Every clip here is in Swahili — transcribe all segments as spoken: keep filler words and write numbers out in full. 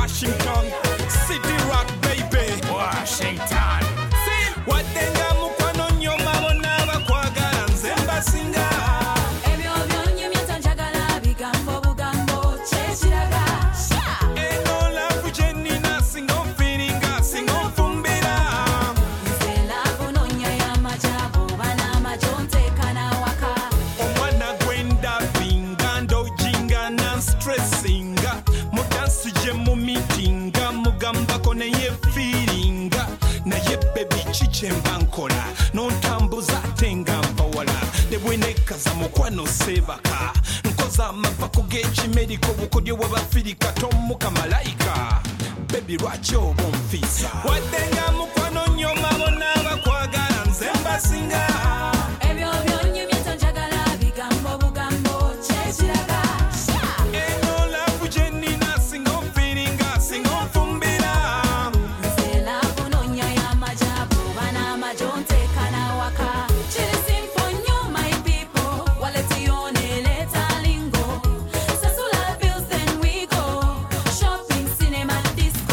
Washington, City Rock, baby. Washington. Watenga mukwano nnyo mabona bakwagala nze mbasinga. Ebyo byonyumya njagala bigambo bugambo kyekiraga. Eno love gye nnina singa onfiiringa singa onfumbira. Nze laavu nonya y'amajaabu bana amajonteeka n'awaka. Omwana gwe ndabinga ndojinga na stressinga. Mudansi gye mu mitinga mugambako naye feelinga. Naye baby kiki mba nkola n'ontambuza ate nga mpawala. Ne bwenekaza mukwano seebaka nkoza amavako g'ekimeriko bukodyo bw'abafirika tomuka malayika. Baby lwaki oba onfiisa waddenga mukwano nnyo mabona bakwagala nze mbasinga. Ebyo byonyumya njagala bigambo bugambo kyekiraga. Eno love gye nnina singa onfiiringa singa onfumbira. Nze laavu nonya y'amajaabu bana amajonteeka n'awaka. Kiri simple nnyo my people, waleti yoneleta lingo. Sasula bills then we go, shopping cinema disco.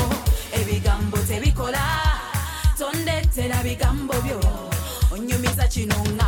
Ebigambo tebikola, tondetera bigambo byo, onyumiza kino nga